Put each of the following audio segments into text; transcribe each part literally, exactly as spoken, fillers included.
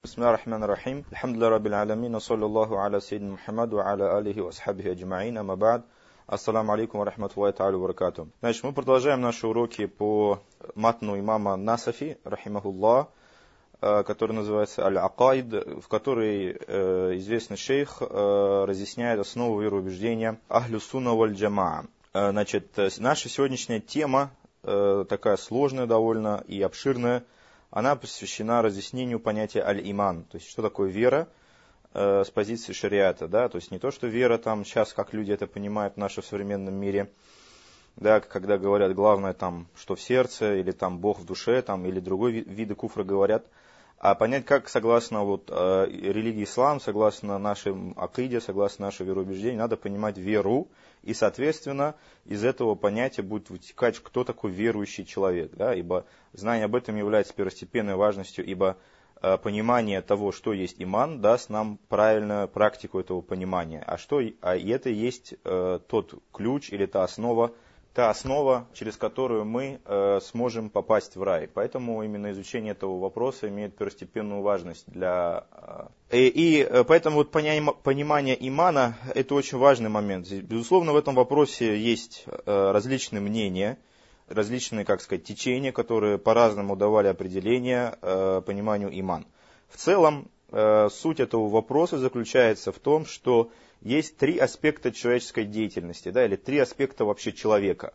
Бисмиллахи рахмани рахим. Алхамдулиллахи раббил алямин. Ассаллаллаху аля саййидина Мухаммаду ва аля алихи ва асхабихи аджмаин. Амма ба'д. Ассаламу алейкум ва рахматуллахи та'аля ва баракатух. Значит, мы продолжаем наши уроки по матну имама Насафи, рахимахуллах, который называется Аль-Акаид, в которой известный шейх разъясняет основу вероубеждения Ахлю Сунна валь Джамаа. Значит, наша сегодняшняя тема такая сложная довольно и обширная. Она посвящена разъяснению понятия аль-иман, то есть что такое вера э, с позиции шариата, да, то есть не то, что вера там сейчас, как люди это понимают в нашем современном мире, да, когда говорят главное там, что в сердце, или там Бог в душе, там, или другой вид, виды куфра говорят, а понять, как согласно вот, э, религии ислам, согласно нашим акиде, согласно нашему вероубеждению, надо понимать веру, и, соответственно, из этого понятия будет вытекать, кто такой верующий человек, да, ибо знание об этом является первостепенной важностью, ибо э, понимание того, что есть иман, даст нам правильную практику этого понимания, а, что, а и это и есть э, тот ключ или та основа, та основа, через которую мы э, сможем попасть в рай. Поэтому именно изучение этого вопроса имеет первостепенную важность для... Э, и, и поэтому вот понимание имана – это очень важный момент. Безусловно, в этом вопросе есть э, различные мнения, различные, как сказать, течения, которые по-разному давали определение э, пониманию иман. В целом, э, суть этого вопроса заключается в том, что есть три аспекта человеческой деятельности, да, или три аспекта вообще человека.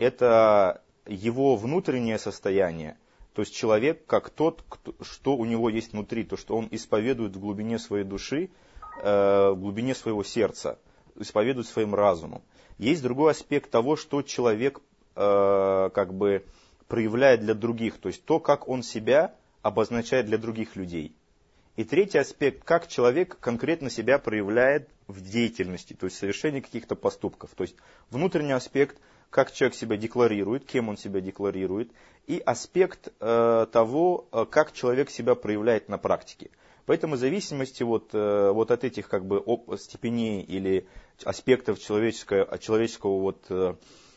Это его внутреннее состояние, то есть человек как тот, кто, что у него есть внутри, то, что он исповедует в глубине своей души, э, в глубине своего сердца, исповедует своим разумом. Есть другой аспект того, что человек э, как бы проявляет для других, то есть то, как он себя обозначает для других людей. И третий аспект, как человек конкретно себя проявляет в деятельности, то есть в совершении каких-то поступков. То есть внутренний аспект, как человек себя декларирует, кем он себя декларирует, и аспект э, того, как человек себя проявляет на практике. Поэтому в зависимости вот, э, вот от этих как бы степеней или аспектов человеческого, человеческого вот, э,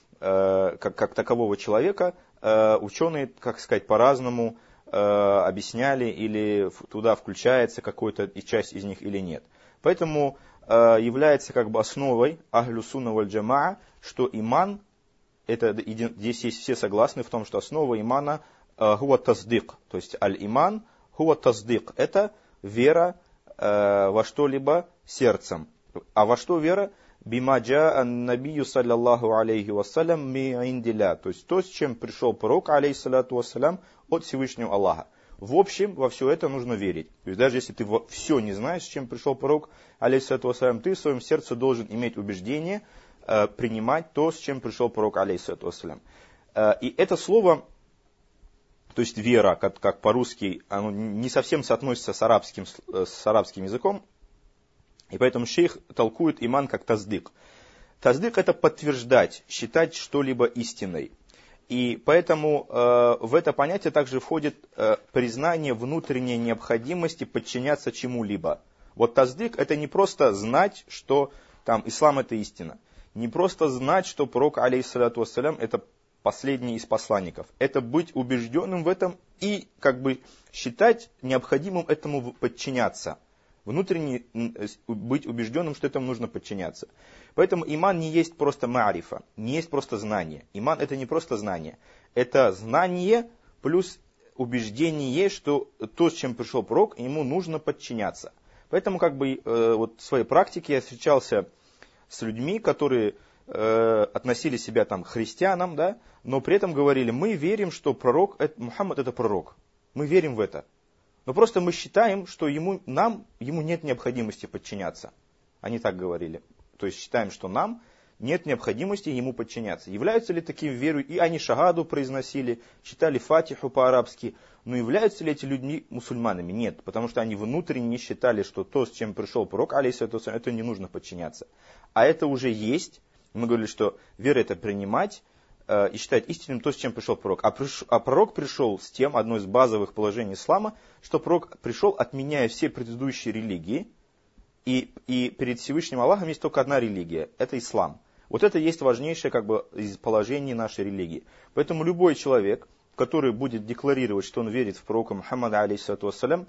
как, как такового человека, э, ученые, как сказать, по-разному объясняли, или туда включается какая-то часть из них или нет. Поэтому э, является как бы основой Ахлю Сунна валь Джамаа, что иман, это, здесь есть все согласны в том, что основа имана хуа таздик, то есть аль-иман хуа таздик, это вера э, во что-либо сердцем. А во что вера? Бима джаа ан-набию саллаллаху алейхи вассалям ми индилля, то есть то, с чем пришел пророк, алейхиссалату вассалям, от Всевышнего Аллаха. В общем, во все это нужно верить. То есть даже если ты все не знаешь, с чем пришел пророк, алейхиссалату вассалям, ты в своем сердце должен иметь убеждение, э, принимать то, с чем пришел пророк, алейхиссалату вассалям. Э, и это слово, то есть вера, как, как по-русски, оно не совсем соотносится с арабским, с арабским языком, и поэтому шейх толкует иман как таздык. Таздык — это подтверждать, считать что-либо истиной. И поэтому э, в это понятие также входит э, признание внутренней необходимости подчиняться чему-либо. Вот таздык — это не просто знать, что там ислам — это истина. Не просто знать, что пророк, алейхиссалату вассалям, это последний из посланников. Это быть убежденным в этом и как бы считать необходимым этому подчиняться. Внутренне быть убежденным, что этому нужно подчиняться. Поэтому иман не есть просто ма'рифа, не есть просто знание. Иман — это не просто знание. Это знание плюс убеждение, что то, с чем пришел пророк, ему нужно подчиняться. Поэтому как бы э, вот в своей практике я встречался с людьми, которые э, относили себя там к христианам, да, но при этом говорили: мы верим, что пророк, это, Мухаммад — это пророк. Мы верим в это. Но просто мы считаем, что ему, нам, ему нет необходимости подчиняться. Они так говорили. То есть считаем, что нам нет необходимости ему подчиняться. Являются ли таким верой? И они шагаду произносили, читали фатиху по-арабски. Но являются ли эти люди мусульманами? Нет. Потому что они внутренне считали, что то, с чем пришел пророк, алейхиссалату вассалям, это не нужно подчиняться. А это уже есть. Мы говорили, что вера — это принимать и считать истинным то, с чем пришел пророк. А, приш, а пророк пришел с тем, одно из базовых положений ислама, что пророк пришел, отменяя все предыдущие религии, и, и перед Всевышним Аллахом есть только одна религия, это ислам. Вот это есть важнейшее как бы из положений нашей религии. Поэтому любой человек, который будет декларировать, что он верит в пророка Мухаммада, алейхиссалату вассалям,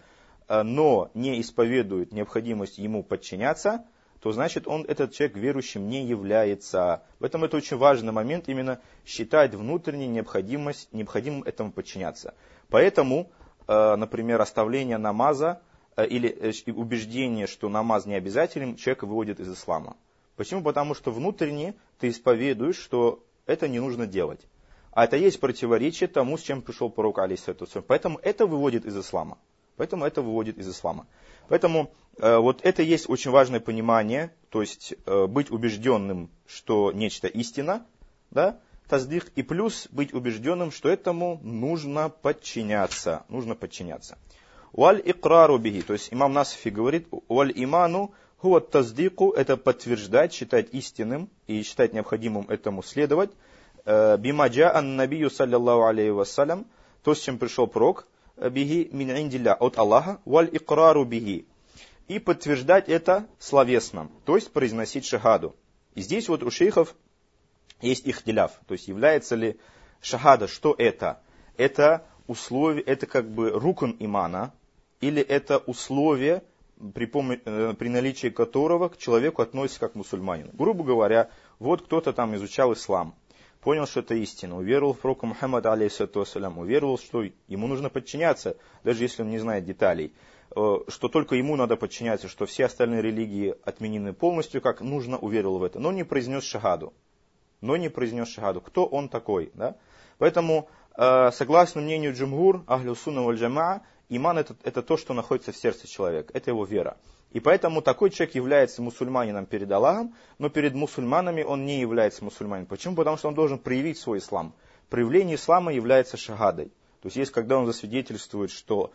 но не исповедует необходимость ему подчиняться, то значит он, этот человек верующим не является. Поэтому это очень важный момент, именно считать внутреннюю необходимость, необходимым этому подчиняться. Поэтому, например, оставление намаза или убеждение, что намаз не обязателен, человека выводит из ислама. Почему? Потому что внутренне ты исповедуешь, что это не нужно делать. А это есть противоречие тому, с чем пришел пророк, алейхиссалату вассалям. Поэтому это выводит из ислама. Поэтому это выводит из ислама. Поэтому э, вот это есть очень важное понимание, то есть э, быть убежденным, что нечто истина, да, таздих, и плюс быть убежденным, что этому нужно подчиняться. Нужно подчиняться. Уаль икрару бихи, то есть имам Насафи говорит, уаль иману хуа таздику, это подтверждать, считать истинным и считать необходимым этому следовать. Бима джа'ан набию саллаллаху алейхи вассалям, то, с чем пришел пророк, бихи мин индилля, от Аллаха, валь икрару бихи. И подтверждать это словесно, то есть произносить шахаду. И здесь вот у шейхов есть ихтиляф, то есть является ли шахада, что это? Это условие, это как бы рукн имана, или это условие, при, пом- при наличии которого к человеку относится как к мусульманину. Грубо говоря, вот кто-то там изучал ислам, понял, что это истина, уверовал в пророка Мухаммада, алейхиссалату вассалям, уверовал, что ему нужно подчиняться, даже если он не знает деталей, что только ему надо подчиняться, что все остальные религии отменены полностью, как нужно, уверовал в это, но не произнес шахаду. Но не произнес шахаду. Кто он такой? Да? Поэтому, согласно мнению джумгур, ахлю сунна валь джамаа, иман это, это то, что находится в сердце человека, это его вера. И поэтому такой человек является мусульманином перед Аллахом, но перед мусульманами он не является мусульманином. Почему? Потому что он должен проявить свой ислам. Проявление ислама является шахадой. То есть, есть, когда он засвидетельствует, что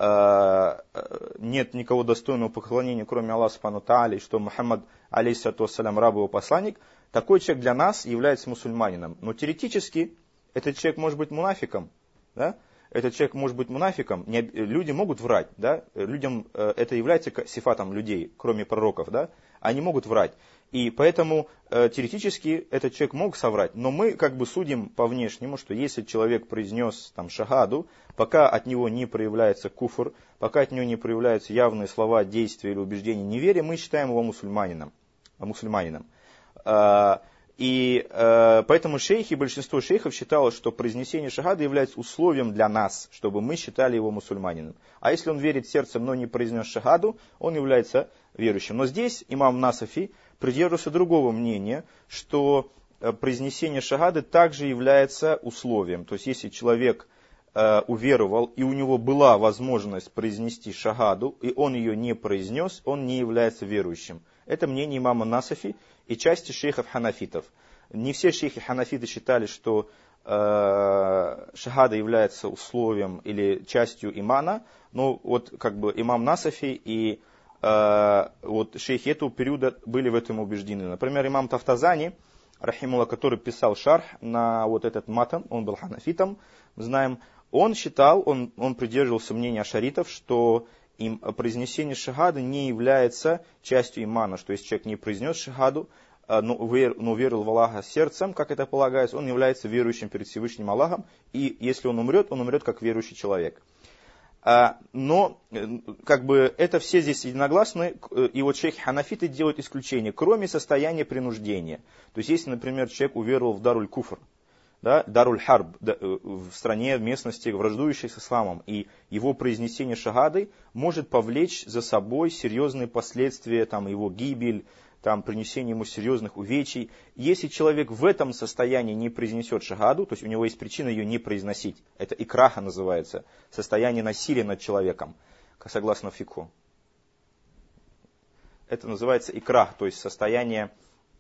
э, нет никого достойного поклонения, кроме Аллаха субхану тааля, и что Мухаммад, алейхиссалату вассалям, раб его посланник, такой человек для нас является мусульманином. Но теоретически этот человек может быть мунафиком, да? Этот человек может быть мунафиком, не, люди могут врать, да? Людям э, это является сифатом людей, кроме пророков, да? Они могут врать. И поэтому э, теоретически этот человек мог соврать, но мы как бы судим по внешнему, что если человек произнес там шахаду, пока от него не проявляется куфр, пока от него не проявляются явные слова, действия или убеждения неверия, мы считаем его мусульманином. мусульманином. Э, И э, поэтому шейхи, большинство шейхов считало, что произнесение шахады является условием для нас, чтобы мы считали его мусульманином. А если он верит сердцем, но не произнес шахаду, он является верующим. Но здесь имам Насафи придерживался другого мнения, что произнесение шахады также является условием. То есть если человек э, уверовал, и у него была возможность произнести шахаду, и он ее не произнес, он не является верующим. Это мнение имама Насафи и части шейхов ханафитов. Не все шейхи ханафиты считали, что э, шахада является условием или частью имана, но вот как бы имам Насафи и э, вот шейхи этого периода были в этом убеждены. Например, имам Тафтазани, рахимулла, который писал шарх на вот этот матан, он был ханафитом, мы знаем, он считал, он, он придерживался мнения ашаритов, что им произнесение шахады не является частью имана, что если человек не произнес шахаду, но, вер, но верил в Аллаха сердцем, как это полагается, он является верующим перед Всевышним Аллахом, и если он умрет, он умрет как верующий человек. Но как бы это все здесь единогласны, и вот шейхи ханафиты делают исключение, кроме состояния принуждения. То есть если, например, человек уверовал в даруль куфр, да, даруль харб, да, в стране, в местности, враждующей с исламом, и его произнесение шахады может повлечь за собой серьезные последствия, там, его гибель, там, принесение ему серьезных увечий. Если человек в этом состоянии не произнесет шахаду, то есть у него есть причина ее не произносить, это икраха называется, состояние насилия над человеком, согласно фикху. Это называется икрах, то есть состояние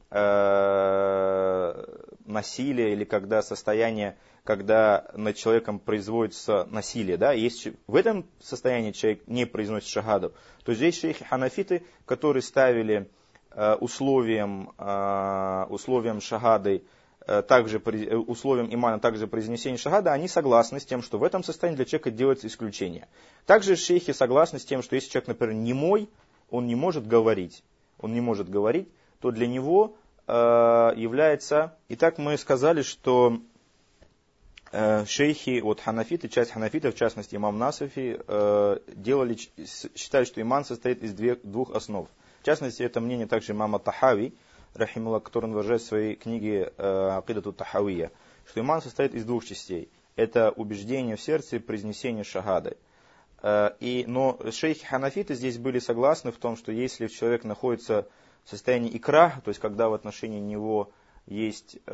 насилие, или когда состояние, когда над человеком производится насилие, да, если в этом состоянии человек не произносит шахаду, то здесь шейхи ханафиты, которые ставили э, условием, э, условием шахады, э, также условием имана, также произнесения шахады, они согласны с тем, что в этом состоянии для человека делается исключение. Также шейхи согласны с тем, что если человек, например, немой, он не может говорить, он не может говорить, то для него является... Итак, мы сказали, что э, шейхи, вот ханафиты, часть ханафитов, в частности имам Насафи, э, делали, считали, что иман состоит из две, двух основ. В частности, это мнение также имама Тахави, рахимулла, который он выражает в своей книге Акидату Тахавия, что иман состоит из двух частей. Это убеждение в сердце и произнесение шахады. И, но шейхи ханафиты здесь были согласны в том, что если человек находится в состоянии икра, то есть когда в отношении него есть э,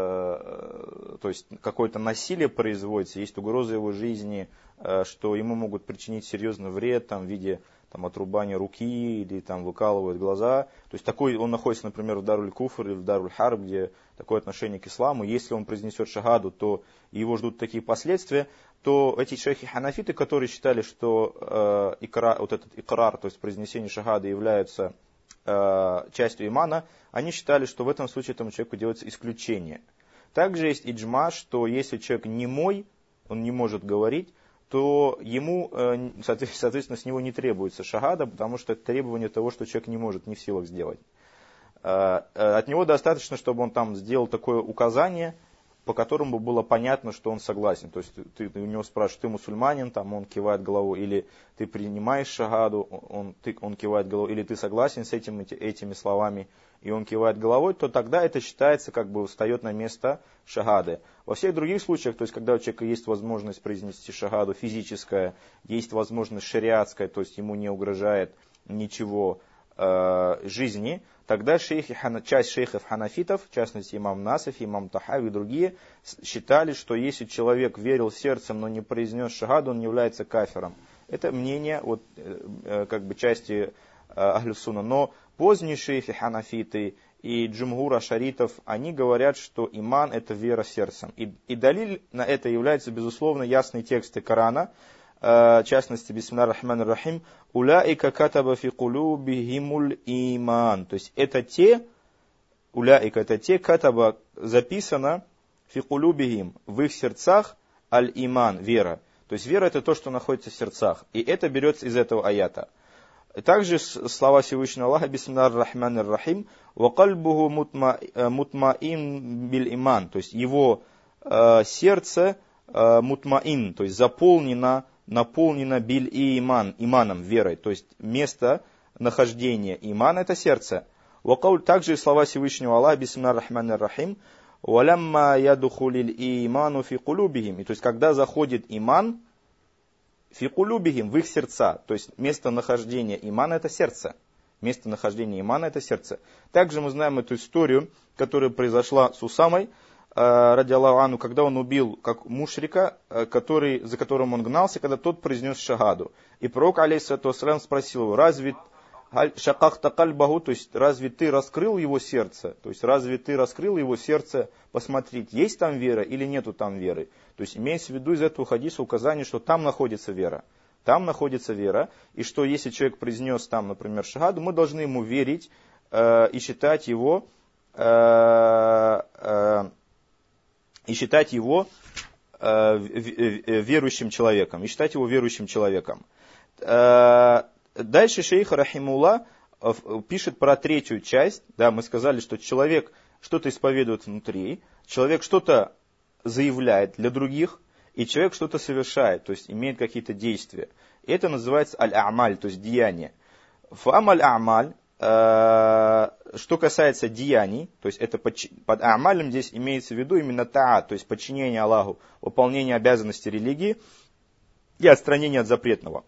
то есть какое-то насилие производится, есть угроза его жизни, э, что ему могут причинить серьезный вред там, в виде там, отрубания руки или там, выкалывают глаза. То есть такой, он находится, например, в Даруль-Куфр или в Даруль-Харб, где такое отношение к исламу. Если он произнесет шагаду, то его ждут такие последствия. То эти шейхи ханафиты, которые считали, что э, икра, вот этот икрар, то есть произнесение шагады, являются э, частью имана, они считали, что в этом случае этому человеку делается исключение. Также есть иджма, что если человек немой, он не может говорить, то ему, э, соответственно, с него не требуется шагада, потому что это требование того, что человек не может, не в силах сделать. Э, э, от него достаточно, чтобы он там сделал такое указание, по которому было понятно, что он согласен. То есть ты, ты у него спрашиваешь, ты мусульманин, там он кивает головой, или ты принимаешь шагаду, он, ты, он кивает головой, или ты согласен с этим, эти, этими словами, и он кивает головой, то тогда это считается, как бы встает на место шагады. Во всех других случаях, то есть когда у человека есть возможность произнести шагаду физическая, есть возможность шариатская, то есть ему не угрожает ничего э, жизни, тогда шейхи, часть шейхов ханафитов, в частности имам Насафи, имам Тахави и другие, считали, что если человек верил сердцем, но не произнес шагаду, он не является кафиром. Это мнение вот, как бы части Ахлю Сунна. Но поздние шейхи ханафиты и джумгур ашаритов, они говорят, что иман это вера сердцем. И, и далиль на это является, безусловно, ясные тексты Корана, в частности, бисмилlah ар-рахман ар-рахим, уляика катаба фи кулубихимуль иман. То есть это те, уляика это те, катаба записано фи кулубихим, в их сердцах, аль-иман, вера. То есть вера это то, что находится в сердцах. И это берется из этого аята. Также слова Всевышнего Аллаха, бисмилlah ар-рахман ар-рахим, ва кальбуху мутмаин биль иман. То есть его э, сердце э, мутмаин, то есть заполнено, наполнено биль и иман, иманом, верой. То есть место нахождения имана это сердце. Также слова Всевышнего Аллаха, бисмилlah ар-рахман ар-рахим, валямма ядухулил иману фи кулубихим. И то есть когда заходит иман, фи кулубихим, в их сердца. То есть местонахождение имана это сердце. Местонахождение имана это сердце. Также мы знаем эту историю, которая произошла с Усамой, ради Аллаху анху, когда он убил как мушрика, который, за которым он гнался, когда тот произнес шагаду. И пророк, алейхиссалату вассалям, спросил его, разве шакахта кальбаху, то есть разве ты раскрыл его сердце? То есть разве ты раскрыл его сердце посмотреть, есть там вера или нету там веры? То есть имеется в виду из этого хадиса указание, что там находится вера. Там находится вера, и что если человек произнес там, например, шагаду, мы должны ему верить э, и считать его э, э, и считать его э, верующим человеком, и считать его верующим человеком. Э, дальше шейх рахимулла пишет про третью часть. Да, мы сказали, что человек что-то исповедует внутри, человек что-то заявляет для других, и человек что-то совершает, то есть имеет какие-то действия. Это называется аль-а'маль, то есть деяние. Фам аль-а'маль, что касается деяний, то есть это под, под а'малем здесь имеется в виду именно таа, то есть подчинение Аллаху, выполнение обязанностей религии и отстранение от запретного.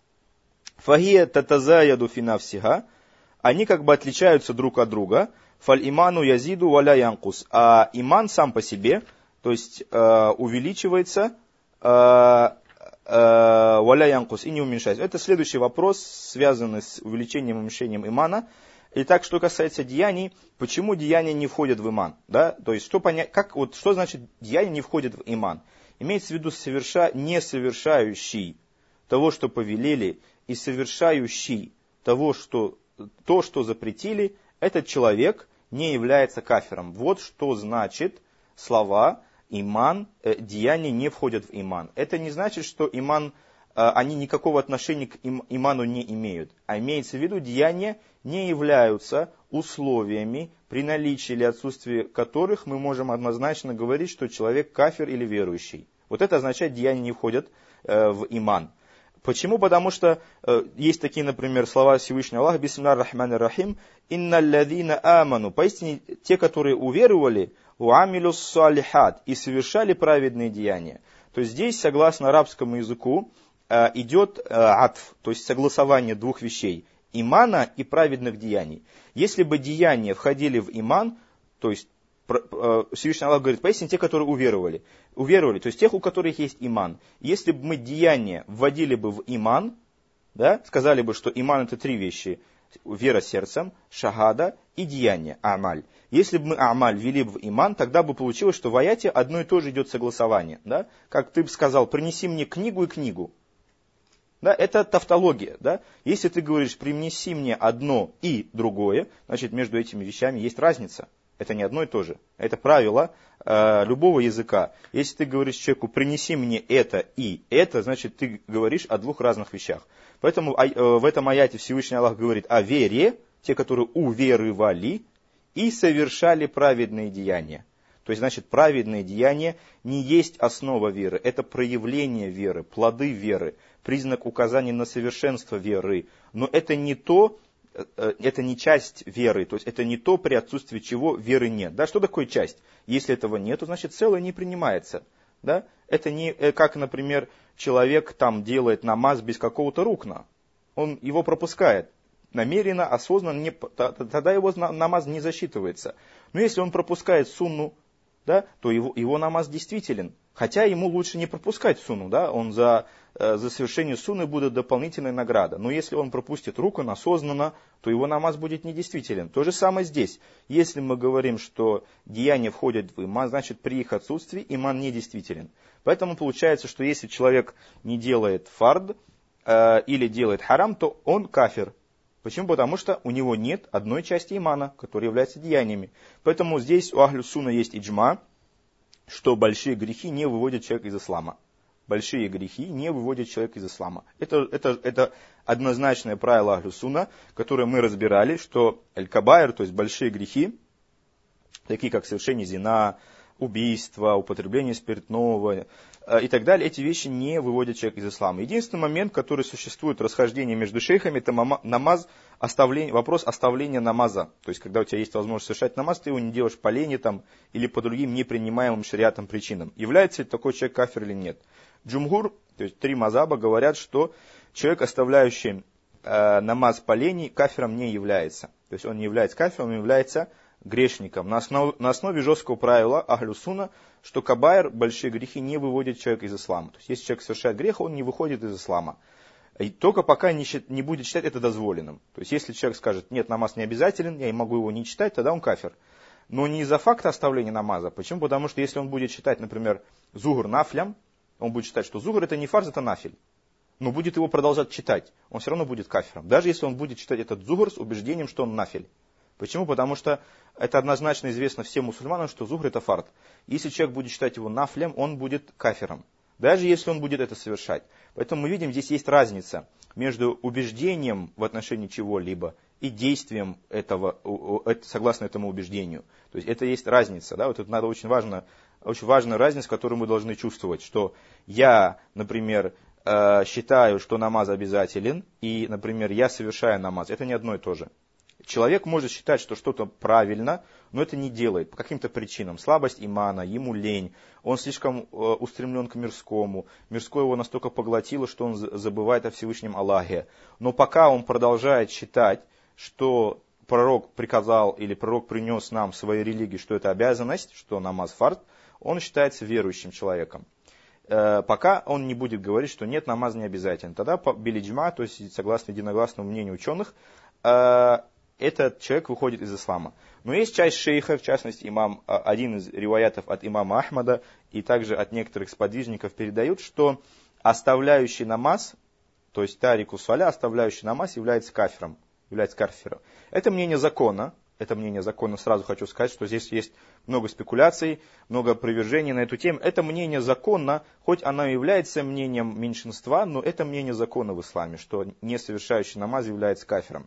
Фахия татазаяду финафсиха, они как бы отличаются друг от друга. Фаль иману язиду валя янкус, а иман сам по себе, то есть э, увеличивается, э, э, валя янкус, и не уменьшается. Это следующий вопрос, связанный с увеличением и уменьшением имана. Итак, что касается деяний, почему деяния не входят в иман? Да? То есть, что, понять, как, вот, что значит деяния не входят в иман? Имеется в виду соверша, не совершающий того, что повелели, и совершающий того, что, то, что запретили, этот человек не является кафиром. Вот что значит слова иман, э, деяния не входят в иман. Это не значит, что иман, они никакого отношения к им, иману не имеют. А имеется в виду, деяния не являются условиями, при наличии или отсутствии которых мы можем однозначно говорить, что человек кафир или верующий. Вот это означает, деяния не входят э, в иман. Почему? Потому что э, есть такие, например, слова Всевышнего Аллаха: «Бисмиллахир рахманир рахим, инналлазина аману». Поистине, те, которые уверовали, уамилус салихат, и совершали праведные деяния. То есть здесь, согласно арабскому языку, э, идет э, атф, то есть согласование двух вещей: имана и праведных деяний. Если бы деяния входили в иман, то есть Всевышний Аллах говорит: поистине те, которые уверовали. Уверовали, то есть тех, у которых есть иман. Если бы мы деяния вводили бы в иман, да, сказали бы, что иман это три вещи: вера сердцем, шахада и деяние, амаль. Если бы мы амаль ввели бы в иман, тогда бы получилось, что в аяте одно и то же идет согласование. Да? Как ты бы сказал: принеси мне книгу и книгу. Да, это тавтология. Да? Если ты говоришь: принеси мне одно и другое, значит между этими вещами есть разница. Это не одно и то же. Это правило э, любого языка. Если ты говоришь человеку: принеси мне это и это, значит ты говоришь о двух разных вещах. Поэтому э, в этом аяте Всевышний Аллах говорит о вере, те, которые уверовали и совершали праведные деяния. То есть, значит, праведные деяния не есть основа веры, это проявление веры, плоды веры, признак указания на совершенство веры. Но это не то, это не часть веры, то есть это не то, при отсутствии чего веры нет. Да, что такое часть? Если этого нет, то значит целое не принимается. Да? Это не как, например, человек там делает намаз без какого-то рукна. Он его пропускает. Намеренно, осознанно, не, тогда его намаз не засчитывается. Но если он пропускает сунну, да, то его, его намаз действителен. Хотя ему лучше не пропускать сунну, да, он за, за совершение сунны будет дополнительная награда. Но если он пропустит руку осознанно, то его намаз будет недействителен. То же самое здесь. Если мы говорим, что деяния входят в иман, значит при их отсутствии иман недействителен. Поэтому получается, что если человек не делает фард э, или делает харам, то он кафир. Почему? Потому что у него нет одной части имана, которая является деяниями. Поэтому здесь у ахлю сунна есть иджма, что большие грехи не выводят человека из ислама. Большие грехи не выводят человека из ислама. Это, это, это однозначное правило ахлю сунна, которое мы разбирали, что аль-кабайр, то есть большие грехи, такие как совершение зина, убийство, употребление спиртного и так далее, эти вещи не выводят человека из ислама. Единственный момент, который существует, расхождение между шейхами, это намаз, оставление, вопрос оставления намаза. То есть, когда у тебя есть возможность совершать намаз, ты его не делаешь по лени там, или по другим непринимаемым шариатом причинам. Является ли такой человек кафир или нет? Джумгур, то есть три мазаба, говорят, что человек, оставляющий э, намаз по лени, кафиром не является. То есть, он не является кафиром, он является грешником. На основе, на основе жесткого правила ахлю сунна, что кабайр, большие грехи, не выводят человека из ислама. То есть, если человек совершает грех, он не выходит из ислама. И только пока не, счит, не будет считать это дозволенным. То есть, если человек скажет: нет, намаз не обязателен, я не могу его не читать, тогда он кафир. Но не из-за факта оставления намаза. Почему? Потому что если он будет читать, например, зугур нафлям, он будет считать, что зугур это не фарз, это нафиль. Но будет его продолжать читать, он все равно будет кафиром. Даже если он будет читать этот зугур с убеждением, что он нафиль. Почему? Потому что это однозначно известно всем мусульманам, что зухр это фард. Если человек будет читать его нафлем, он будет кафиром. Даже если он будет это совершать. Поэтому мы видим, здесь есть разница между убеждением в отношении чего-либо и действием этого, согласно этому убеждению. То есть это есть разница. Да? Вот это надо очень важно, очень важная разница, которую мы должны чувствовать. Что я, например, считаю, что намаз обязателен, и, например, я совершаю намаз. Это не одно и то же. Человек может считать, что что-то правильно, но это не делает по каким-то причинам. Слабость имана, ему лень, он слишком устремлен к мирскому. Мирское его настолько поглотило, что он забывает о Всевышнем Аллахе. Но пока он продолжает считать, что пророк приказал или пророк принес нам в своей религии, что это обязанность, что намаз фард, он считается верующим человеком. Пока он не будет говорить, что нет, намаз не обязателен. Тогда билиджма, то есть согласно единогласному мнению ученых, этот человек выходит из ислама. Но есть часть шейха, в частности, имам, один из риваятов от имама Ахмада и также от некоторых сподвижников передают, что оставляющий намаз, то есть тарику саля, оставляющий намаз, является кафиром. Является кафиром. Это мнение закона, это мнение законно. Сразу хочу сказать, что здесь есть много спекуляций, много опровержений на эту тему. Это мнение законно, хоть оно и является мнением меньшинства, но это мнение закона в исламе, что не совершающий намаз является кафиром.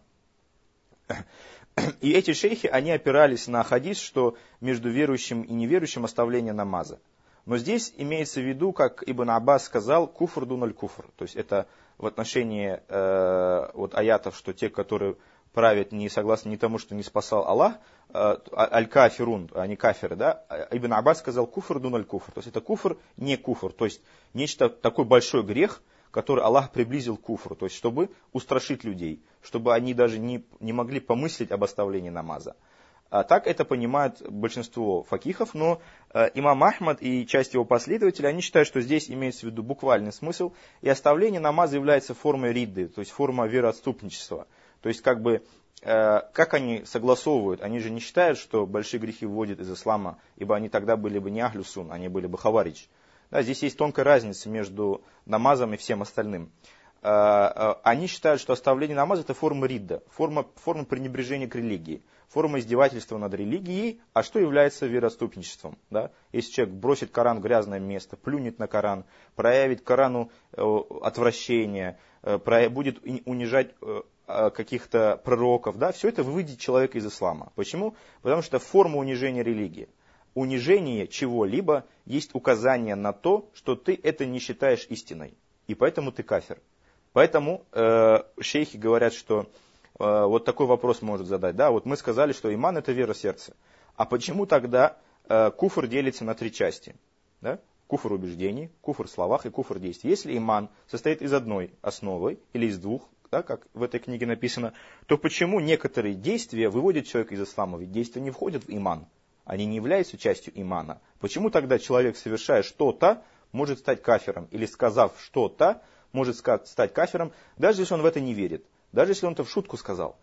И эти шейхи, они опирались на хадис, что между верующим и неверующим оставление намаза. Но здесь имеется в виду, как Ибн Аббас сказал, куфр дуналь куфр. То есть это в отношении э, вот аятов, что те, которые правят не согласно не тому, что не спасал Аллах, э, аль-кафирун, а не кафиры, да? Ибн Аббас сказал куфр дуналь куфр. То есть это куфр, не куфр. То есть нечто такой большой грех, который Аллах приблизил к куфру. То есть чтобы устрашить людей, чтобы они даже не, не могли помыслить об оставлении намаза. А так это понимают большинство факихов, но э, имам Ахмад и часть его последователей, они считают, что здесь имеется в виду буквальный смысл, и оставление намаза является формой ридды, то есть формой вероотступничества. То есть как бы, э, как они согласовывают, они же не считают, что большие грехи вводят из ислама, ибо они тогда были бы не ахлю сун, они были бы хаваридж. Да, здесь есть тонкая разница между намазом и всем остальным. Э, э, они считают, что оставление намаза это форма ридда, форма, форма пренебрежения к религии. Форма издевательства над религией, а что является вероотступничеством? Да? Если человек бросит Коран в грязное место, плюнет на Коран, проявит Корану э, отвращение, э, про, будет унижать э, каких-то пророков, да? Все это выводит человека из ислама. Почему? Потому что это форма унижения религии. Унижение чего-либо есть указание на то, что ты это не считаешь истиной. И поэтому ты кафир. Поэтому э, шейхи говорят, что вот такой вопрос может задать. Да, вот мы сказали, что иман это вера сердца. А почему тогда э, куфр делится на три части? Да? Куфр убеждений, куфр в словах и куфр действий. Если иман состоит из одной основы или из двух, да, как в этой книге написано, то почему некоторые действия выводят человека из ислама? Ведь действия не входят в иман. Они не являются частью имана. Почему тогда человек, совершая что-то, может стать кафиром? Или сказав что-то, может стать кафиром, даже если он в это не верит? Даже если он это в шутку сказал.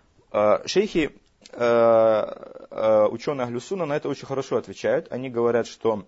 Шейхи, ученые Ахлю Сунна, на это очень хорошо отвечают. Они говорят, что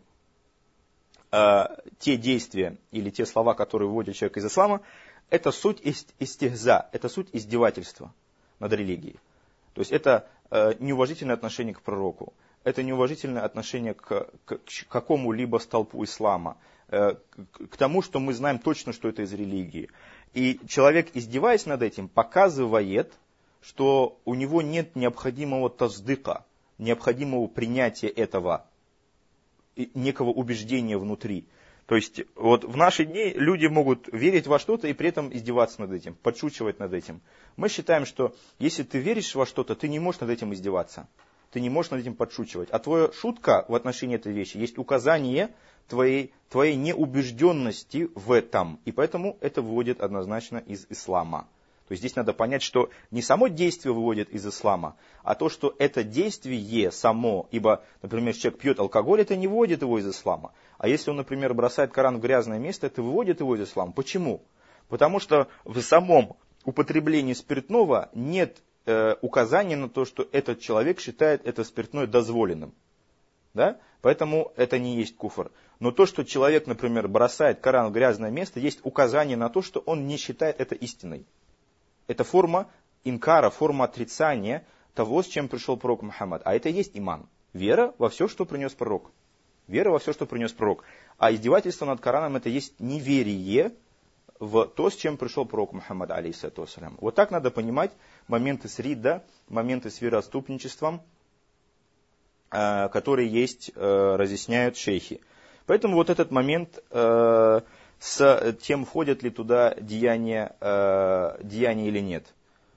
те действия или те слова, которые выводят человека из ислама, это суть истихза, это суть издевательства над религией. То есть это неуважительное отношение к пророку, это неуважительное отношение к, к, к какому-либо столпу ислама, к, к тому, что мы знаем точно, что это из религии. И человек, издеваясь над этим, показывает, что у него нет необходимого таздыка, необходимого принятия этого, некого убеждения внутри. То есть вот в наши дни люди могут верить во что-то и при этом издеваться над этим, подшучивать над этим. Мы считаем, что если ты веришь во что-то, ты не можешь над этим издеваться, ты не можешь над этим подшучивать. А твоя шутка в отношении этой вещи есть указание твоей, твоей неубежденности в этом. И поэтому это выводит однозначно из ислама. То есть здесь надо понять, что не само действие выводит из ислама, а то, что это действие само, ибо, например, человек пьет алкоголь, это не выводит его из ислама. А если он, например, бросает Коран в грязное место, это выводит его из ислама. Почему? Потому что в самом употреблении спиртного нет э, указания на то, что этот человек считает это спиртное дозволенным. Да? Поэтому это не есть куфр. Но то, что человек, например, бросает Коран в грязное место, есть указание на то, что он не считает это истиной. Это форма инкара, форма отрицания того, с чем пришел пророк Мухаммад. А это и есть иман. Вера во все, что принес пророк. Вера во все, что принес пророк. А издевательство над Кораном это есть неверие в то, с чем пришел пророк Мухаммад, алейхиссалату вассалям. Вот так надо понимать моменты с ридда, моменты с вероотступничеством, которые есть, разъясняют шейхи. Поэтому вот этот момент с тем, входят ли туда деяния, деяния или нет.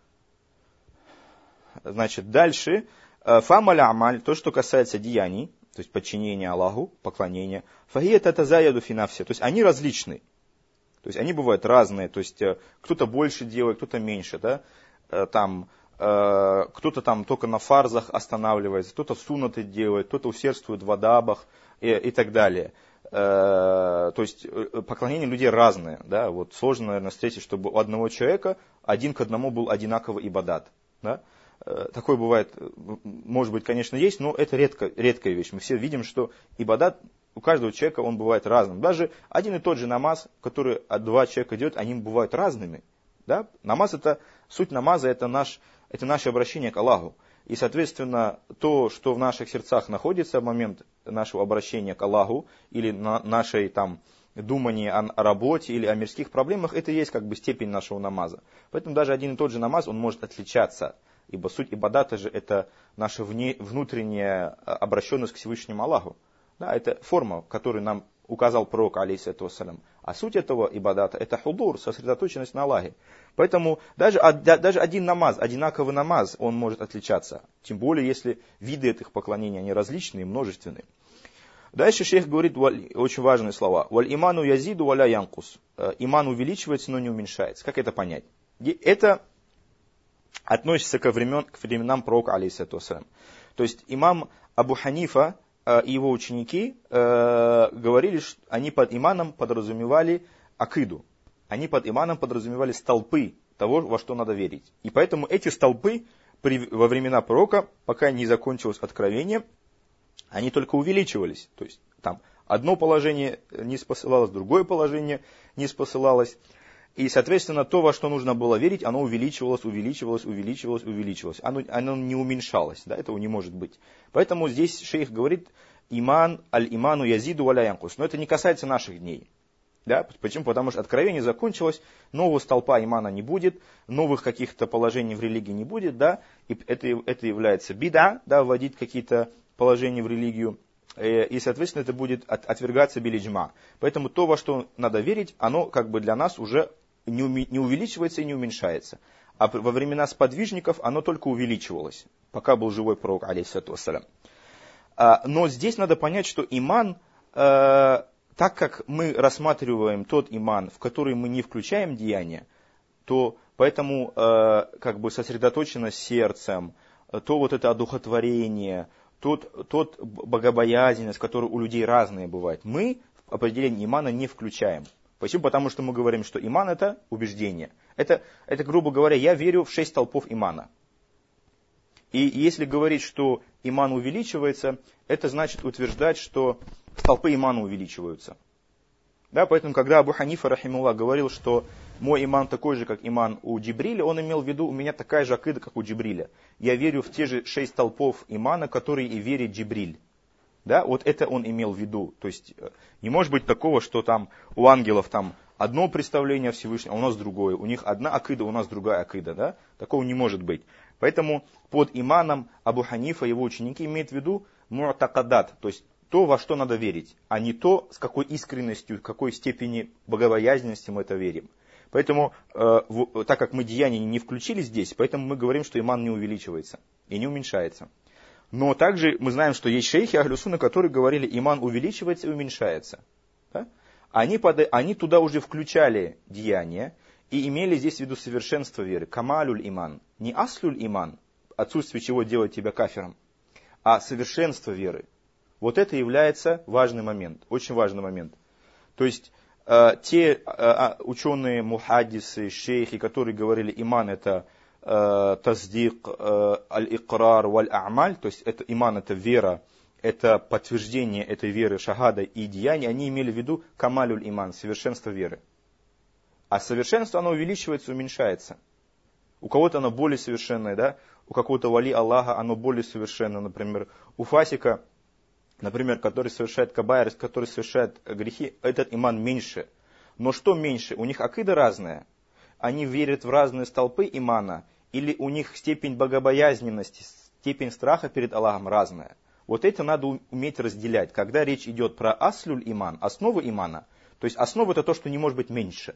Значит, дальше. Фамаль амаль, то, что касается деяний, то есть подчинения Аллаху, поклонения. Фахия татазаяду финафси, то есть они различны. То есть они бывают разные, то есть кто-то больше делает, кто-то меньше, да, там, кто-то там только на фарзах останавливается, кто-то суннаты делает, кто-то усердствует в адабах и, и так далее. То есть поклонения людей разные, да, вот сложно, наверное, встретить, чтобы у одного человека один к одному был одинаковый ибадат, да. Такое бывает, может быть, конечно, есть, но это редко, редкая вещь. Мы все видим, что ибадат у каждого человека он бывает разным. Даже один и тот же намаз, который от два человека идет, они бывают разными. Да? Намаз это, суть намаза это, наш, это наше обращение к Аллаху. И, соответственно, то, что в наших сердцах находится в момент нашего обращения к Аллаху, или на нашей там думании о, о работе, или о мирских проблемах, это и есть как бы степень нашего намаза. Поэтому даже один и тот же намаз, он может отличаться. Ибо суть ибадата же это наша вне, внутренняя обращенность к Всевышнему Аллаху. Да, это форма, которую нам указал пророк, алейхиссалату вассалям. А суть этого ибадата это худур, сосредоточенность на Аллахе. Поэтому даже, даже один намаз, одинаковый намаз, он может отличаться. Тем более, если виды этих поклонений, они различные, множественные. Дальше шейх говорит очень важные слова. «Валь иману язиду валя янкус». Иман увеличивается, но не уменьшается. Как это понять? Это относится ко времен, к временам пророка, алейхиссалату вассалям. То есть имам Абу Ханифа и его ученики э, говорили, что они под иманом подразумевали акиду. Они под иманом подразумевали столпы того, во что надо верить. И поэтому эти столпы при, во времена пророка, пока не закончилось откровение, они только увеличивались. То есть там одно положение не спосылалось, другое положение не спосылалось. И, соответственно, то, во что нужно было верить, оно увеличивалось, увеличивалось, увеличивалось, увеличивалось. Оно, оно не уменьшалось, да, этого не может быть. Поэтому здесь шейх говорит, иман, аль-иману язиду валя янкус. Но это не касается наших дней. Да? Почему? Потому что откровение закончилось, нового столпа имана не будет, новых каких-то положений в религии не будет, да, и это, это является бида, да, вводить какие-то положения в религию. И, соответственно, это будет отвергаться билиджма. Поэтому то, во что надо верить, оно как бы для нас уже не увеличивается и не уменьшается. А во времена сподвижников оно только увеличивалось, пока был живой пророк, алейхиссалату вассалям. Но здесь надо понять, что иман, так как мы рассматриваем тот иман, в который мы не включаем деяния, то поэтому как бы сосредоточенность сердцем, то вот это одухотворение, Тот, тот богобоязненность, которая у людей разные бывает, мы в определение имана не включаем. Почему? Потому что мы говорим, что иман это убеждение. Это, это, грубо говоря, я верю в шесть столпов имана. И если говорить, что иман увеличивается, это значит утверждать, что столпы имана увеличиваются. Да, поэтому, когда Абу Ханифа, рахимуллах, говорил, что мой иман такой же, как иман у Джибриля, он имел в виду, у меня такая же акида, как у Джибриля. Я верю в те же шесть столпов имана, которые и верит Джибриль. Да, вот это он имел в виду. То есть не может быть такого, что там у ангелов там одно представление о Всевышнем, а у нас другое. У них одна акида, у нас другая акида. Да? Такого не может быть. Поэтому под иманом Абу Ханифа и его ученики имеют в виду муатакадат, то есть то, во что надо верить, а не то, с какой искренностью, какой степени богобоязненности мы это верим. Поэтому, э, в, так как мы деяния не включили здесь, поэтому мы говорим, что иман не увеличивается и не уменьшается. Но также мы знаем, что есть шейхи Ахлю-Сунна, которые говорили, иман увеличивается и уменьшается. Да? Они, под, они туда уже включали деяния и имели здесь в виду совершенство веры. Камалюль иман. Не аслюль иман, отсутствие чего делает тебя кафиром, а совершенство веры. Вот это является важный момент, очень важный момент. То есть э, те э, ученые, мухаддисы, шейхи, которые говорили, иман это э, таздик, э, аль-икрар, валь-а'маль, то есть это, иман это вера, это подтверждение этой веры, шахада и деяния, они имели в виду камалюль иман, совершенство веры. А совершенство, оно увеличивается, уменьшается. У кого-то оно более совершенное, да? У какого-то вали Аллаха оно более совершенное, например, у фасика, например, который совершает кабайр, который совершает грехи, этот иман меньше. Но что меньше? У них акида разная. Они верят в разные столпы имана, или у них степень богобоязненности, степень страха перед Аллахом разная. Вот это надо уметь разделять. Когда речь идет про аслюль иман, основу имана, то есть основа это то, что не может быть меньше.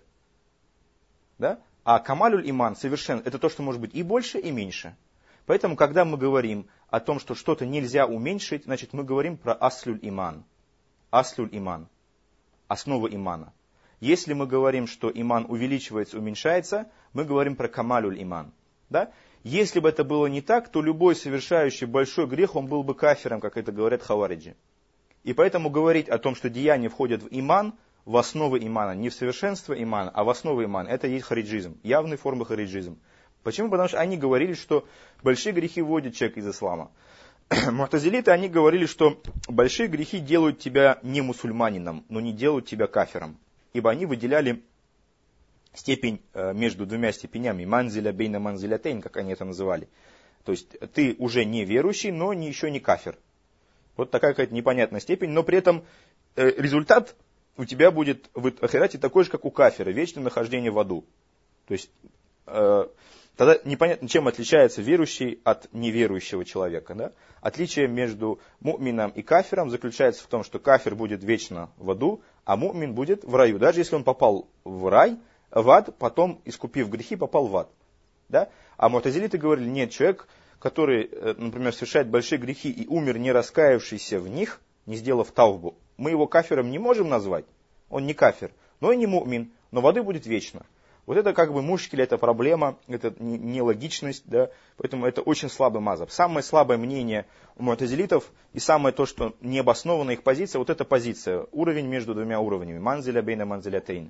Да? А камалюль иман, совершенно, это то, что может быть и больше, и меньше. Поэтому, когда мы говорим о том, что что-то нельзя уменьшить, значит, мы говорим про аслюль иман. Аслюль иман. Основа имана. Если мы говорим, что иман увеличивается, уменьшается, мы говорим про камалюль иман. Да? Если бы это было не так, то любой совершающий большой грех, он был бы кафиром, как это говорят хавариджи. И поэтому говорить о том, что деяния входят в иман, в основу имана, не в совершенство имана, а в основу имана, это есть хариджизм, явные формы хариджизм. Почему? Потому что они говорили, что большие грехи вводят человека из ислама. Му'тазилиты, они говорили, что большие грехи делают тебя не мусульманином, но не делают тебя кафиром. Ибо они выделяли степень между двумя степенями, манзиля бейна манзилятейн, как они это называли. То есть ты уже не верующий, но не, еще не кафир. Вот такая какая-то непонятная степень, но при этом э, результат у тебя будет в ахирате такой же, как у кафира, вечное нахождение в аду. То есть э, тогда непонятно, чем отличается верующий от неверующего человека. Да? Отличие между му'мином и кафиром заключается в том, что кафир будет вечно в аду, а му'мин будет в раю. Даже если он попал в рай, в ад, потом, искупив грехи, попал в ад. Да? А му'тазилиты говорили, нет, человек, который, например, совершает большие грехи и умер, не раскаявшийся в них, не сделав тавбу, мы его кафиром не можем назвать, он не кафир, но и не му'мин, но воды будет вечно. Вот это как бы мушкиль, это проблема, это нелогичность, да, поэтому это очень слабый мазхаб. Самое слабое мнение у му'тазилитов и самое то, что не обоснована их позиция, вот эта позиция, уровень между двумя уровнями, манзиля бейна манзилятейн.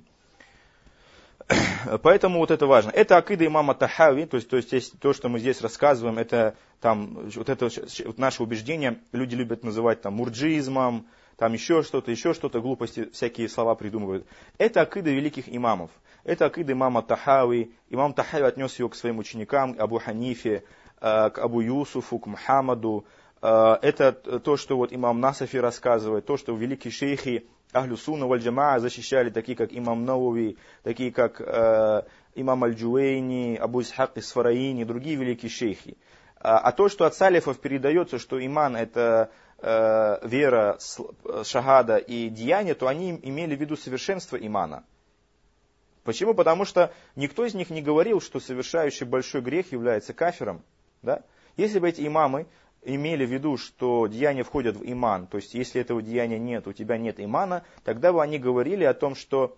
Поэтому вот это важно. Это акида имама Тахави, то есть, то есть то, что мы здесь рассказываем, это там, вот это вот наше убеждение, люди любят называть там мурджизмом, там еще что-то, еще что-то, глупости, всякие слова придумывают. Это акида великих имамов. Это акида имама Тахави. Имам Тахави отнес его к своим ученикам, к Абу Ханифе, к Абу Юсуфу, к Мухаммаду. Это то, что вот имам Насафи рассказывает, то, что великие шейхи Ахлю Сунна валь Джамаа защищали, такие как имам Науви, такие как э, имам Аль-Джуэйни, Абу Исхак Ис-Фараини, другие великие шейхи. А, а то, что от салифов передается, что иман это э, вера, шахада и деяние, то они имели в виду совершенство имана. Почему? Потому что никто из них не говорил, что совершающий большой грех является кафиром. Да? Если бы эти имамы имели в виду, что деяния входят в иман, то есть если этого деяния нет, у тебя нет имана, тогда бы они говорили о том, что,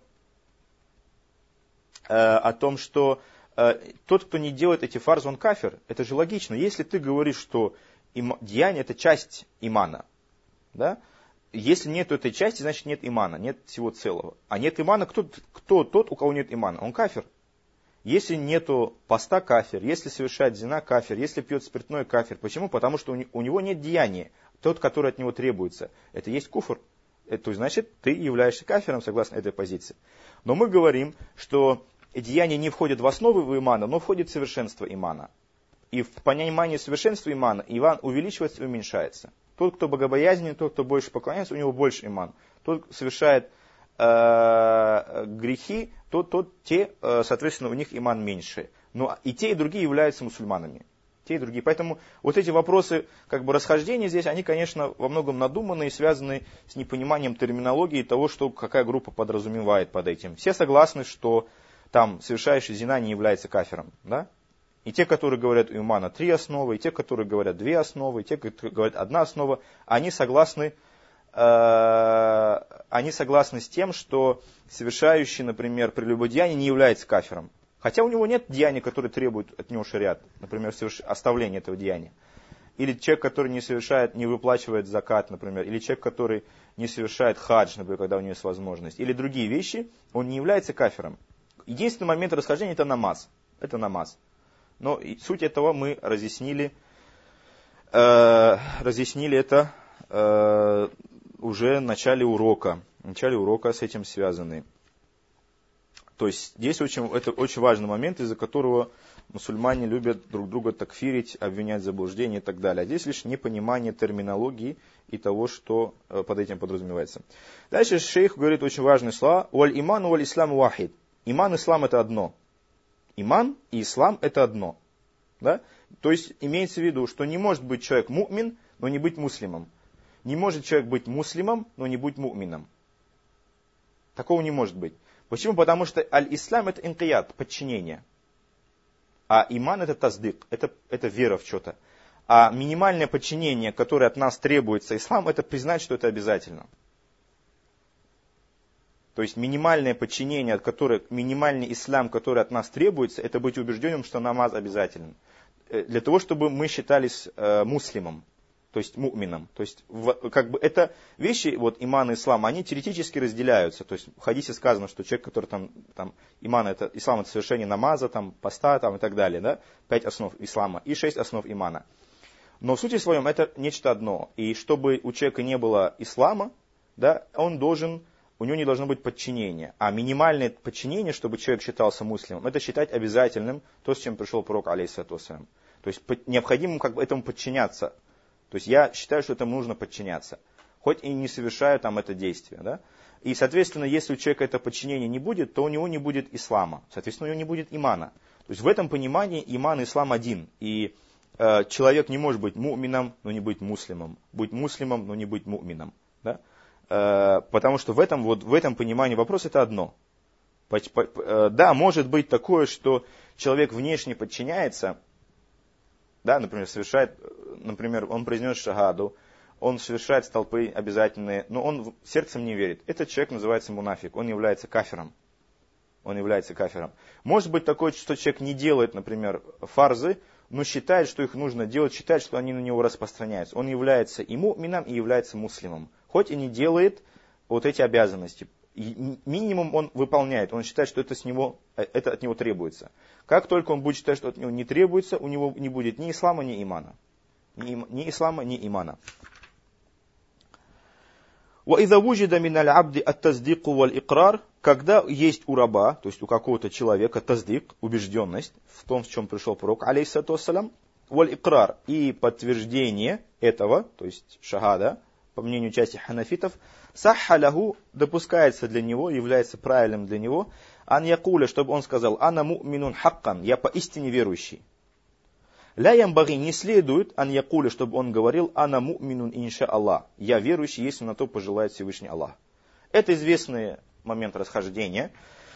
э, о том, что э, тот, кто не делает эти фарзы, он кафир. Это же логично. Если ты говоришь, что им, деяние это часть имана, да? Если нет этой части, значит нет имана, нет всего целого. А нет имана, кто, кто тот, у кого нет имана? Он кафир. Если нету поста, кафир. Если совершает зина, кафир. Если пьет спиртное, кафир. Почему? Потому что у него нет деяния. Тот, который от него требуется. Это есть куфр. Это значит, ты являешься кафиром, согласно этой позиции. Но мы говорим, что деяния не входят в основу имана, но входит в совершенство имана. И в понимании совершенства имана иман увеличивается и уменьшается. Тот, кто богобоязнен, тот, кто больше поклоняется, у него больше иман. Тот, кто совершает э, грехи, тот, тот, те, э, соответственно, у них иман меньше. Но и те, и другие являются мусульманами. Те и другие. Поэтому вот эти вопросы как бы расхождения здесь, они, конечно, во многом надуманы и связаны с непониманием терминологии того, что какая группа подразумевает под этим. Все согласны, что там совершающий зина не является кафиром. Да? И те, которые говорят у имана три основы, и те, которые говорят две основы, и те, которые говорят одна основа, они согласны, э, они согласны с тем, что совершающий, например, прелюбодеяние не является кафиром. Хотя у него нет деяния, которые требуют от него шариат, например, оставление этого деяния. Или человек, который не совершает, не выплачивает закат, например, или человек, который не совершает хадж, например, когда у него есть возможность, или другие вещи, он не является кафиром. Единственный момент расхождения это намаз. Это намаз. Но суть этого мы разъяснили, э, разъяснили это э, уже в начале урока. В начале урока с этим связаны. То есть здесь очень, это очень важный момент, из-за которого мусульмане любят друг друга такфирить, обвинять в заблуждении и так далее. А здесь лишь непонимание терминологии и того, что э, под этим подразумевается. Дальше шейх говорит очень важные слова. «Валь иман валь ислам вахид». Иман и ислам это одно. Иман и ислам это одно. Да? То есть имеется в виду, что не может быть человек му'мин, но не быть муслимом. Не может человек быть муслимом, но не быть му'мином. Такого не может быть. Почему? Потому что аль-ислам это инкият, подчинение. А иман это таздык, это, это вера в что-то. А минимальное подчинение, которое от нас требуется ислам, это признать, что это обязательно. То есть минимальное подчинение, от которого, минимальный ислам, который от нас требуется, это быть убежденным, что намаз обязателен. Для того, чтобы мы считались э, муслимом, то есть му'мином. То есть в, как бы это вещи, вот иман и ислам, они теоретически разделяются. То есть в хадисе сказано, что человек, который там, там иман, это, ислам это совершение намаза, там, поста там, и так далее. Да? Пять основ ислама и шесть основ имана. Но в сути своем это нечто одно. И чтобы у человека не было ислама, да, он должен... У него не должно быть подчинения. А минимальное подчинение, чтобы человек считался муслимом, это считать обязательным то, с чем пришел пророк, алейхиссалату вассалям. То То есть необходимо как бы этому подчиняться. То есть я считаю, что этому нужно подчиняться. Хоть и не совершаю там это действие. Да? И, соответственно, если у человека это подчинение не будет, то у него не будет ислама. Соответственно, у него не будет имана. То есть в этом понимании иман и ислам один. И э, человек не может быть му'мином, но не быть муслимом. Быть муслимом, но не быть му'мином. Да? Э, потому что в этом, вот, в этом понимании вопрос это одно. По, по, э, да, может быть такое, что человек внешне подчиняется, да, например, совершает, например, он произнес шагаду, он совершает столпы обязательные, но он сердцем не верит. Этот человек называется мунафик, он является кафиром. Он является кафиром. Может быть такое, что человек не делает, например, фарзы, но считает, что их нужно делать, считает, что они на него распространяются. Он является и му'мином, и является муслимом. Хоть и не делает вот эти обязанности. И минимум он выполняет, он считает, что это, с него, это от него требуется. Как только он будет считать, что от него не требуется, у него не будет ни ислама, ни имана. Ни, ни ислама, ни имана. وَإِذَا وُجِدَ مِنَ الْعَبْدِ التَّصْدِيقُ وَالْإِقْرَارُ. Когда есть у раба, то есть у какого-то человека, таздик, убежденность в том, в чем пришел пророк, алейхиссалату вассалям, валь-икрар, и подтверждение этого, то есть шахада, по мнению части ханафитов, сахха лаху, допускается для него, является правильным для него, ан якуля, чтобы он сказал, ана му'минун хаккан, я поистине верующий. Ля ямбаги, не следует, ан якуля, чтобы он говорил, ана му'минун инша Аллах, я верующий, если на то пожелает Всевышний Аллах. Это известный момент расхождения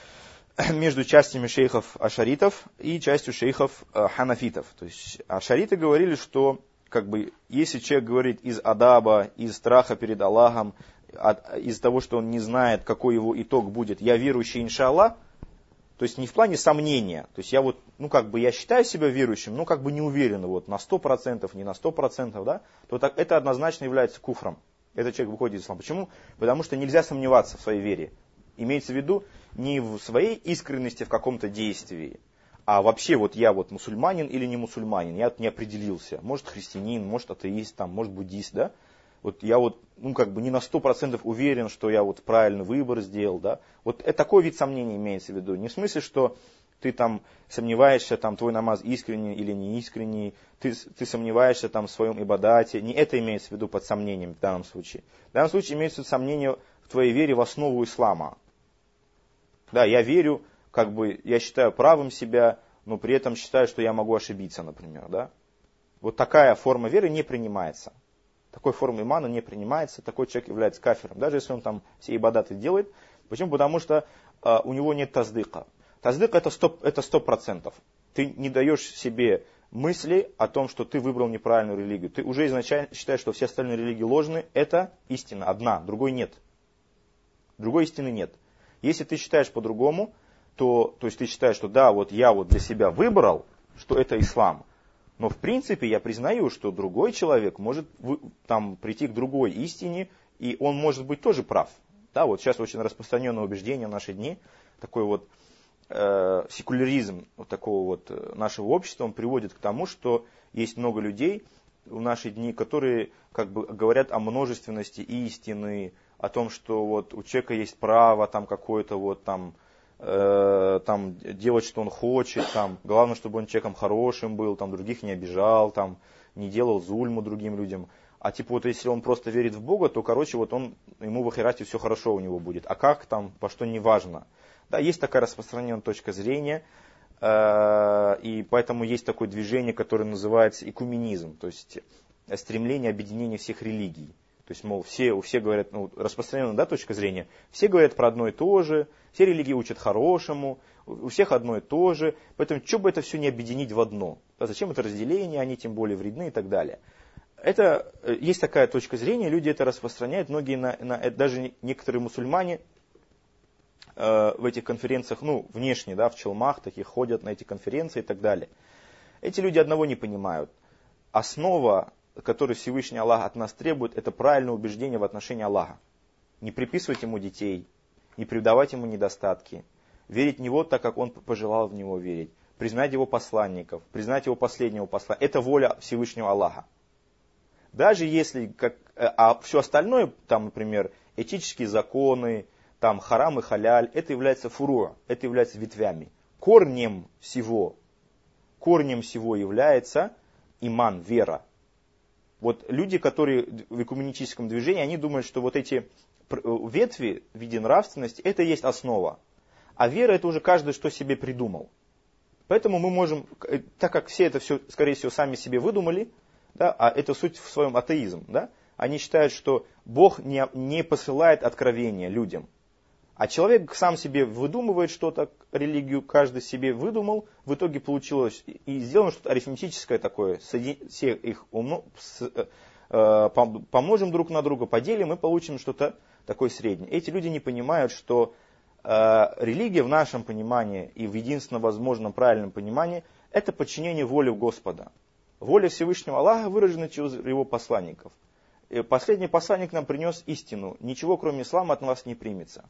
между частями шейхов ашаритов и частью шейхов э, ханафитов. То есть ашариты говорили, что как бы, если человек говорит из адаба, из страха перед Аллахом, от, из того, что он не знает, какой его итог будет, я верующий, иншаллах, то есть не в плане сомнения, то есть я вот, ну как бы я считаю себя верующим, но как бы не уверен, вот на сто процентов, не на сто процентов, да, то так, это однозначно является куфром. Этот человек выходит из ислама. Почему? Потому что нельзя сомневаться в своей вере. Имеется в виду не в своей искренности в каком-то действии, а вообще вот я вот мусульманин или не мусульманин, я не определился. Может христианин, может атеист, там, может буддист, да. Вот я вот, ну как бы не на сто процентов уверен, что я вот правильный выбор сделал, да. Вот это такой вид сомнений имеется в виду. Не в смысле, что ты там сомневаешься, там твой намаз искренний или не искренний, ты, ты сомневаешься там в своем ибадате. Не это имеется в виду под сомнением в данном случае. В данном случае имеется в виду сомнение в твоей вере в основу ислама. Да, я верю, как бы, я считаю правым себя, но при этом считаю, что я могу ошибиться, например, да. Вот такая форма веры не принимается. Такой формы имана не принимается, такой человек является кафиром, даже если он там все ибадаты делает. Почему? Потому что э, у него нет таздыка. Таздык это сто, это сто процентов. Ты не даешь себе мысли о том, что ты выбрал неправильную религию. Ты уже изначально считаешь, что все остальные религии ложны. Это истина одна, другой нет. Другой истины нет. Если ты считаешь по-другому, то, то есть ты считаешь, что да, вот я вот для себя выбрал, что это ислам. Но в принципе я признаю, что другой человек может там прийти к другой истине, и он может быть тоже прав. Да, вот сейчас очень распространенное убеждение в наши дни, такой вот э, секуляризм вот такого вот нашего общества, он приводит к тому, что есть много людей в наши дни, которые как бы говорят о множественности истины, о том, что вот у человека есть право там какое-то вот там, э, там делать, что он хочет, там, главное, чтобы он человеком хорошим был, там, других не обижал, там, не делал зульму другим людям. А типа вот если он просто верит в Бога, то, короче, вот он, ему в ахирате все хорошо у него будет. А как там, по что, не важно. Да, есть такая распространенная точка зрения, э, и поэтому есть такое движение, которое называется экуменизм, то есть стремление объединения всех религий. То есть, мол, все, у всех говорят, ну, распространенная, да, точка зрения, все говорят про одно и то же, все религии учат хорошему, у всех одно и то же, поэтому что бы это все не объединить в одно? А зачем это разделение, они тем более вредны и так далее. Это, есть такая точка зрения, люди это распространяют, многие, на, на, даже некоторые мусульмане э, в этих конференциях, ну, внешне, да, в челмах таких ходят на эти конференции и так далее. Эти люди одного не понимают. Основа, который Всевышний Аллах от нас требует, это правильное убеждение в отношении Аллаха. Не приписывать ему детей, не придавать ему недостатки, верить в него так, как он пожелал в него верить, признать его посланников, признать его последнего посланника. Это воля Всевышнего Аллаха. Даже если, как, а все остальное, там, например, этические законы, там, харам и халяль, это является фуруа, это является ветвями. Корнем всего, корнем всего является иман, вера. Вот люди, которые в экуменическом движении, они думают, что вот эти ветви в виде нравственности, это и есть основа. А вера это уже каждый, что себе придумал. Поэтому мы можем, так как все это все, скорее всего, сами себе выдумали, да, а это суть в своем атеизм, да, они считают, что Бог не, не посылает откровения людям. А человек сам себе выдумывает что-то, религию каждый себе выдумал, в итоге получилось и сделано что-то арифметическое такое, все их умно, с, э, помножим друг на друга, поделим и получим что-то такое среднее. Эти люди не понимают, что э, религия в нашем понимании и в единственном возможном правильном понимании это подчинение воле Господа. Воля Всевышнего Аллаха выражена через его посланников. И последний посланник нам принес истину, ничего кроме ислама от нас не примется.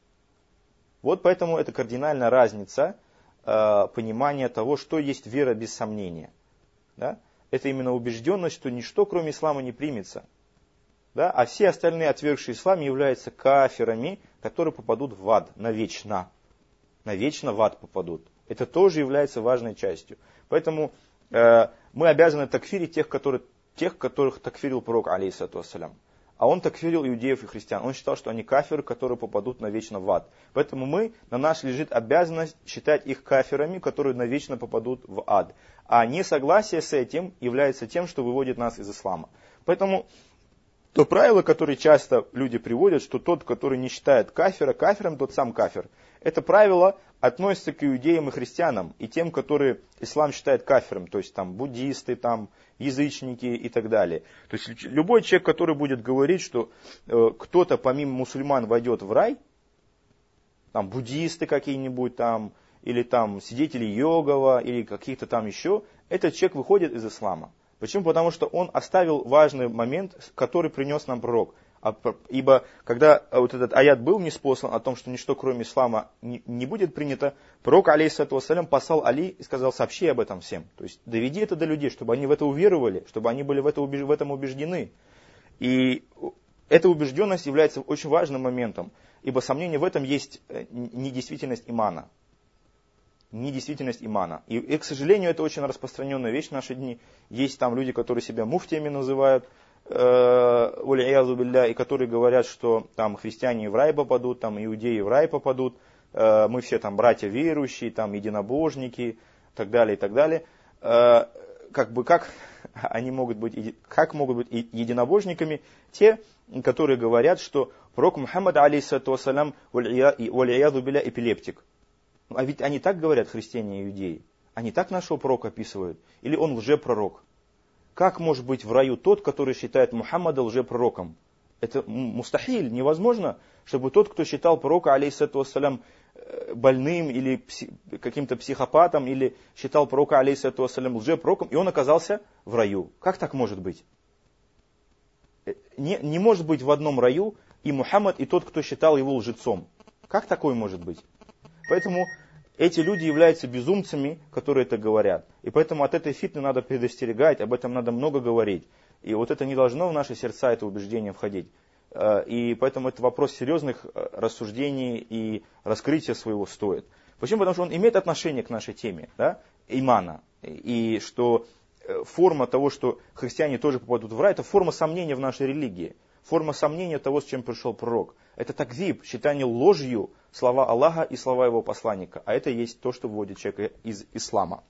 Вот поэтому это кардинальная разница э, понимания того, что есть вера без сомнения. Да? Это именно убежденность, что ничто кроме ислама не примется. Да? А все остальные, отвергшие ислам, являются кафирами, которые попадут в ад навечно. Навечно в ад попадут. Это тоже является важной частью. Поэтому э, мы обязаны такфирить тех, которые, тех, которых такфирил пророк, алейхиссалату вассалям. А он такфирил иудеев и христиан. Он считал, что они кафиры, которые попадут навечно в ад. Поэтому мы, на нас лежит обязанность считать их кафирами, которые навечно попадут в ад. А несогласие с этим является тем, что выводит нас из ислама. Поэтому то правило, которое часто люди приводят, что тот, который не считает кафира кафиром, тот сам кафир. Это правило относится к иудеям и христианам, и тем, которые ислам считает кафиром, то есть там буддисты, там, язычники и так далее. То есть любой человек, который будет говорить, что э, кто-то помимо мусульман войдет в рай, там буддисты какие-нибудь там, или там свидетели Иегова, или каких-то там еще, этот человек выходит из ислама. Почему? Потому что он оставил важный момент, который принес нам пророк. Ибо когда вот этот аят был ниспослан о том, что ничто кроме ислама не, не будет принято, пророк, алейхиссалату вассалям, послал Али и сказал: сообщи об этом всем. То есть доведи это до людей, чтобы они в это уверовали, чтобы они были в, это, в этом убеждены. И эта убежденность является очень важным моментом, ибо сомнение в этом есть недействительность имана. Недействительность имана. И, и, к сожалению, это очень распространенная вещь в наши дни. Есть там люди, которые себя муфтиями называют, и которые говорят, что там христиане в рай попадут, там иудеи в рай попадут, мы все там братья верующие, там единобожники, и так далее, и так далее. Как бы как они могут быть, как могут быть единобожниками те, которые говорят, что пророк Мухаммад, алейхиссалату вассалям, валь-ияду билля, эпилептик. А ведь они так говорят, христиане и иудеи. Они так нашего пророка описывают. Или он лжепророк. Как может быть в раю тот, который считает Мухаммада лжепророком? Это мустахиль, невозможно, чтобы тот, кто считал пророка, алейхиссалату вассалям, больным или пси, каким-то психопатом, или считал пророка, алейхиссалату вассалям, лжепророком, и он оказался в раю. Как так может быть? Не, не может быть в одном раю и Мухаммад, и тот, кто считал его лжецом. Как такое может быть? Поэтому эти люди являются безумцами, которые это говорят. И поэтому от этой фитны надо предостерегать, об этом надо много говорить. И вот это не должно в наши сердца, это убеждение входить. И поэтому это вопрос серьезных рассуждений и раскрытия своего стоит. Почему? Потому что он имеет отношение к нашей теме, да? Имана. И что форма того, что христиане тоже попадут в рай, это форма сомнения в нашей религии. Форма сомнения того, с чем пришел пророк. Это такзиб, считание ложью слова Аллаха и слова его посланника. А это есть то, что вводит человека из ислама.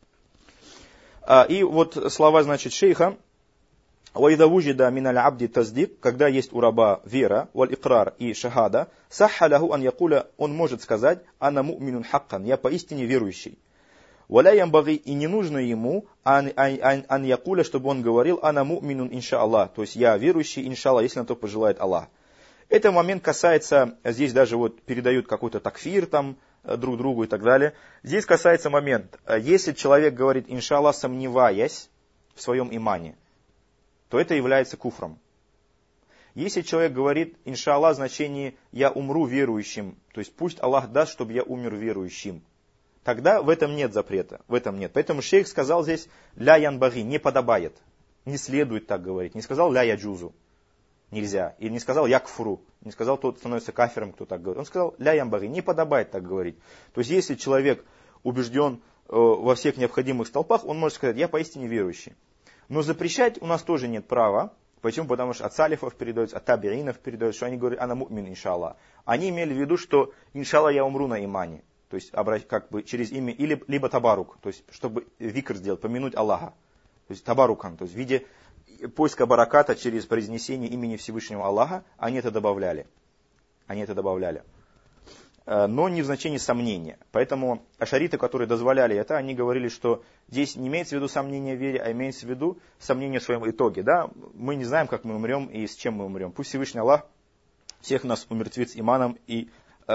И вот слова, значит, шейха. وَإِذَا وُجِدَ مِنَ الْعَبْدِ تَصْدِيق, когда есть у раба вера, валь-икрар и шахада, сахха лаху ан якуля, он может сказать: «Ана му'минун хаккан», я поистине верующий. «Валя ямбаги», и не нужно ему ан, ан, ан якуля, чтобы он говорил: «Ана му'минун инша'Аллах», то есть я верующий, иншаллах, если на то пожелает Аллах. Этот момент касается, здесь даже вот передают какой-то такфир там друг другу и так далее. Здесь касается момент, если человек говорит иншаллах, сомневаясь в своем имане, то это является куфром. Если человек говорит иншаллах в значении я умру верующим, то есть пусть Аллах даст, чтобы я умер верующим, тогда в этом нет запрета, в этом нет. Поэтому шейх сказал здесь ля янбаги, не подобает, не следует так говорить, не сказал ля яджузу. Нельзя. Или не сказал якфуру. Не сказал, тот становится кафиром, кто так говорит. Он сказал ля ямбаги. Не подобает так говорить. То есть, если человек убежден э, во всех необходимых столпах, он может сказать: я поистине верующий. Но запрещать у нас тоже нет права. Почему? Потому что от салифов передается, от табиинов передается, что они говорят, ана му'мин, иншаллах. Они имели в виду, что, иншаллах, я умру на имане. То есть, как бы через имя, или, либо табарук, то есть, чтобы викр сделать, помянуть Аллаха. То есть, табарукан, то есть, в виде поиска бараката через произнесение имени Всевышнего Аллаха, они это добавляли. Они это добавляли. Но не в значении сомнения. Поэтому ашариты, которые дозволяли это, они говорили, что здесь не имеется в виду сомнение в вере, а имеется в виду сомнение в своем итоге. Да? Мы не знаем, как мы умрем и с чем мы умрем. Пусть Всевышний Аллах всех нас умертвит с иманом и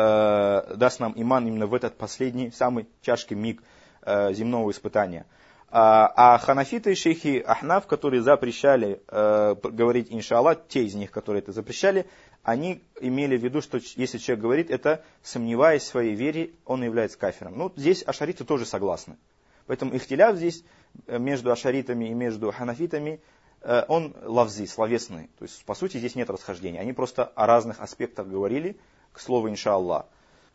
э, даст нам иман именно в этот последний, самый тяжкий миг э, земного испытания. А, а ханафиты и шейхи Ахнаф, которые запрещали э, говорить иншаллах, те из них, которые это запрещали, они имели в виду, что если человек говорит это, сомневаясь в своей вере, он является кафиром. Ну, здесь ашариты тоже согласны. Поэтому ихтиляф здесь между ашаритами и между ханафитами, он лавзи, словесный. То есть, по сути, здесь нет расхождения. Они просто о разных аспектах говорили к слову иншаллах.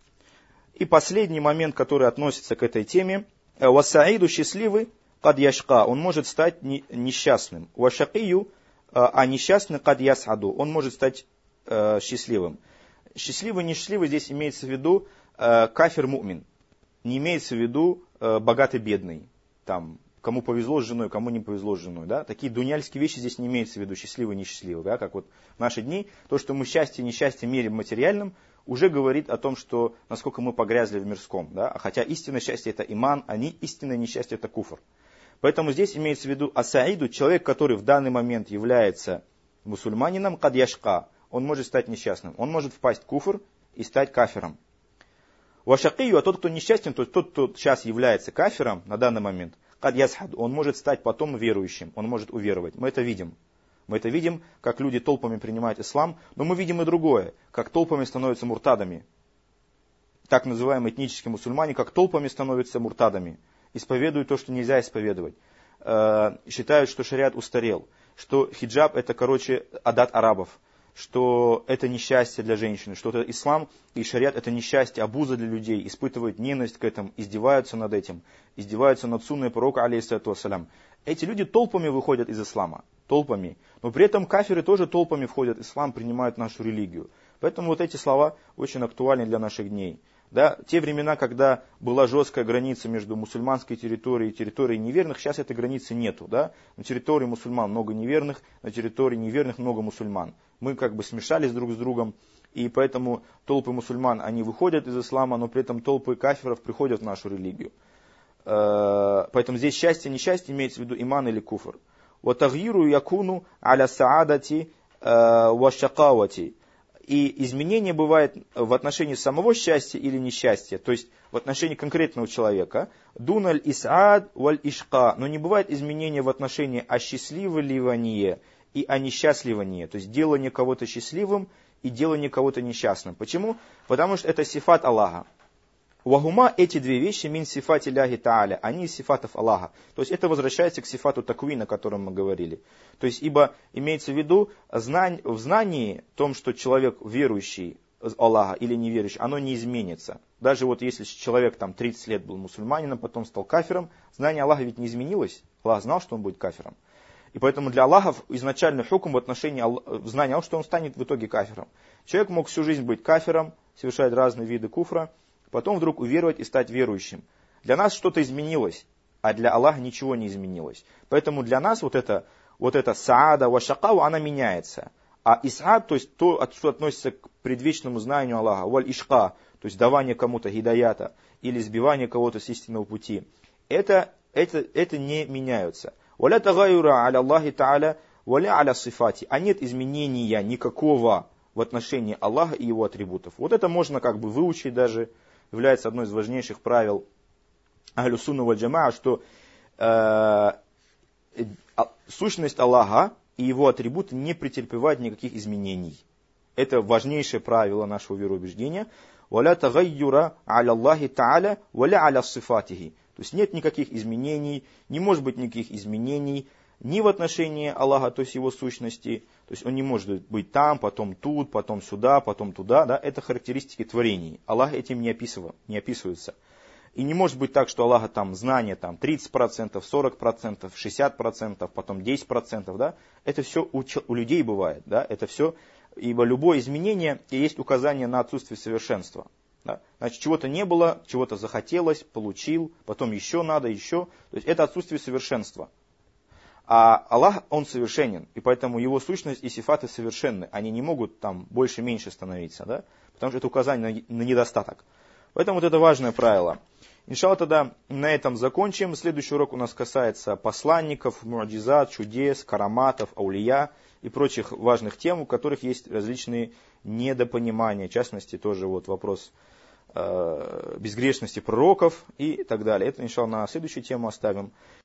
И последний момент, который относится к этой теме. Вассаиду счастливый, кад яшка, он может стать несчастным. Вашакию, а несчастный кад ясаду, он может стать счастливым. Счастливый, несчастливый здесь имеется в виду э, кафир му'мин. Не имеется в виду э, богатый, бедный. Там, кому повезло с женой, кому не повезло с женой. Да? Такие дуньяльские вещи здесь не имеется в виду счастливый, несчастливый. Да? Как вот в наши дни, то, что мы счастье, несчастье меряем материальным, уже говорит о том, что насколько мы погрязли в мирском. Да? Хотя истинное счастье это иман, а не истинное несчастье это куфр. Поэтому здесь имеется в виду асаиду, человек, который в данный момент является мусульманином, кад яшка, он может стать несчастным. Он может впасть в куфр и стать кафиром. Вашакию, а тот, кто несчастен, то есть тот, кто сейчас является кафиром на данный момент, кад ясхад, он может стать потом верующим, он может уверовать. Мы это видим. Мы это видим, как люди толпами принимают ислам, но мы видим и другое, как толпами становятся муртадами. Так называемые этнические мусульмане, как толпами становятся муртадами. Исповедуют то, что нельзя исповедовать. Э, считают, что шариат устарел, что хиджаб это, короче, адат арабов, что это несчастье для женщины, что это ислам и шариат это несчастье, обуза для людей, испытывают ненависть к этому, издеваются над этим, издеваются над сунной пророка, алейхиссалату вассалям. Эти люди толпами выходят из ислама, толпами, но при этом кафиры тоже толпами входят в ислам, принимают нашу религию. Поэтому вот эти слова очень актуальны для наших дней. Да, те времена, когда была жесткая граница между мусульманской территорией и территорией неверных, сейчас этой границы нету. Да? На территории мусульман много неверных, на территории неверных много мусульман. Мы как бы смешались друг с другом, и поэтому толпы мусульман, они выходят из ислама, но при этом толпы кафиров приходят в нашу религию. Поэтому здесь счастье, несчастье имеется в виду иман или куфр. وَتَغْيِرُ يَكُونُ عَلَى السَّعَادَةِ وَالشَّقَاوَةِ. И изменение бывает в отношении самого счастья или несчастья, то есть в отношении конкретного человека. Дуналь ис'ад валь ишка. Но не бывает изменения в отношении осчастливливания и онесчастливания. То есть делание кого-то счастливым и делание кого-то несчастным. Почему? Потому что это сифат Аллаха. Вагума, эти две вещи, мин сифати ляхи тааля, они из сифатов Аллаха. То есть это возвращается к сифату таквина, о котором мы говорили. То есть ибо имеется в виду знань, в знании в том, что человек верующий Аллаха или неверующий, оно не изменится. Даже вот если человек там тридцать лет был мусульманином, потом стал кафиром, знание Аллаха ведь не изменилось. Аллах знал, что он будет кафиром. И поэтому для Аллаха изначальный хукм в отношении знания, что он станет в итоге кафиром. Человек мог всю жизнь быть кафиром, совершать разные виды куфра, потом вдруг уверовать и стать верующим. Для нас что-то изменилось, а для Аллаха ничего не изменилось. Поэтому для нас вот это, вот это саада вашакау, она меняется. А исад, то есть то, что относится к предвечному знанию Аллаха, валь ишка, то есть давание кому-то хидаята или сбивание кого-то с истинного пути, это, это, это не меняются. Валя тагайура аля Аллахи та'аля, валя аля сифати. А нет изменения никакого в отношении Аллаха и его атрибутов. Вот это можно как бы выучить даже, является одной из важнейших правил Ахлю сунна валь джамаа, что э, сущность Аллаха и его атрибуты не претерпевают никаких изменений. Это важнейшее правило нашего вероубеждения. وَلَا تَغَيُّرَ عَلَى اللَّهِ تَعَالَى وَلَا عَلَى صِفَاتِهِ. То есть нет никаких изменений, не может быть никаких изменений ни в отношении Аллаха, то есть его сущности. То есть он не может быть там, потом тут, потом сюда, потом туда. Да? Это характеристики творений. Аллах этим не, описывал, не описывается. И не может быть так, что Аллаха там знание там, тридцать процентов, сорок процентов, шестьдесят процентов, потом десять процентов. Да? Это все у, у людей бывает. Да? Это все, ибо любое изменение и есть указание на отсутствие совершенства. Да? Значит, чего-то не было, чего-то захотелось, получил, потом еще надо, еще. То есть это отсутствие совершенства. А Аллах, Он совершенен, и поэтому Его сущность и сифаты совершенны. Они не могут там больше-меньше становиться, да? Потому что это указание на, на недостаток. Поэтому вот это важное правило. Иншаллах, тогда на этом закончим. Следующий урок у нас касается посланников, му'джизат, чудес, караматов, аулия и прочих важных тем, у которых есть различные недопонимания. В частности, тоже вот вопрос э, безгрешности пророков и так далее. Это, иншаллах, на следующую тему оставим.